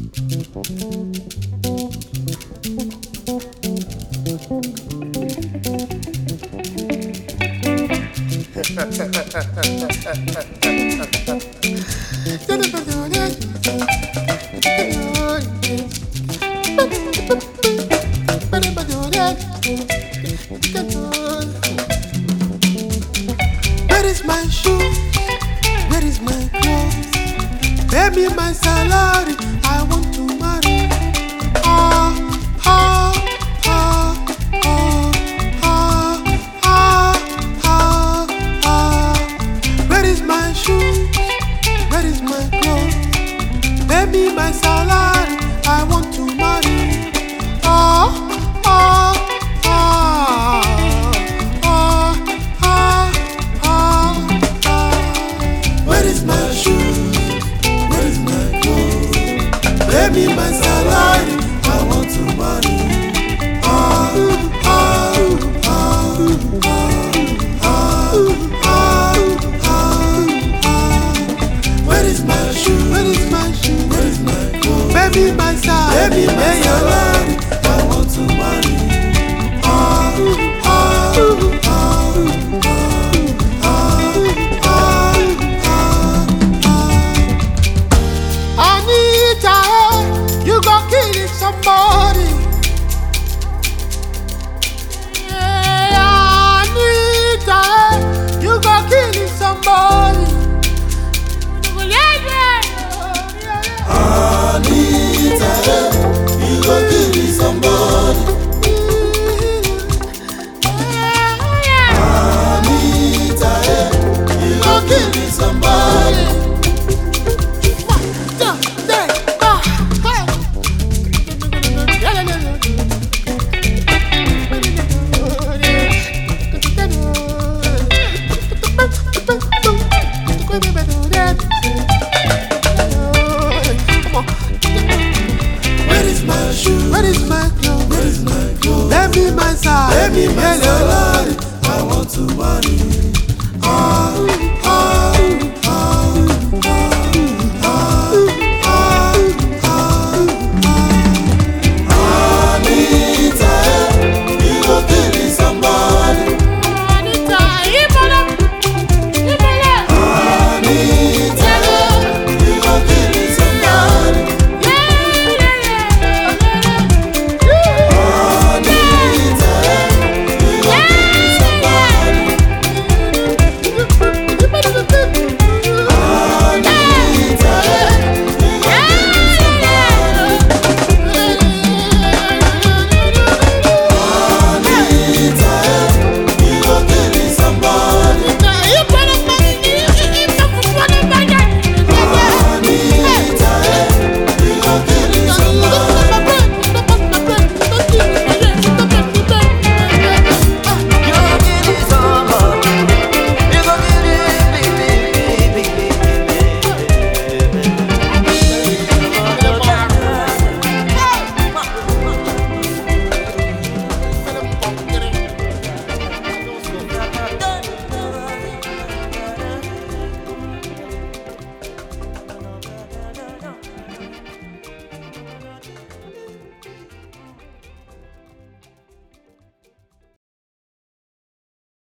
Where is my shoes? Where is my clothes? Pay me my salary, I want to marry. Ah, ah, ah, ah, ah, ah, ah, ah. Where is my shoes? Where is my clothes? Pay me my salary, I want to marry. Ah, ah, ah, ah, ah, ah, ah. Where is my shoes? Where is my clothes? Pay me my salary, I want to marry. Ah, ah, ah, ah, ah, ah, ah. Where is my shoe? Where is my shoe? Where is my clothes? Baby, my side. Baby, my salary, I want to marry. Ah, ah, ah, ah, ah, ah. Anita, you gon' kill somebody. Yeah, Anita, you gon' kill somebody. Anita, you gon' kill somebody. Anita, you gon' kill somebody. Where is my shoe? Where is my clothes? Where is my clothes? Baby, my side. Baby, my salary, I want to marry.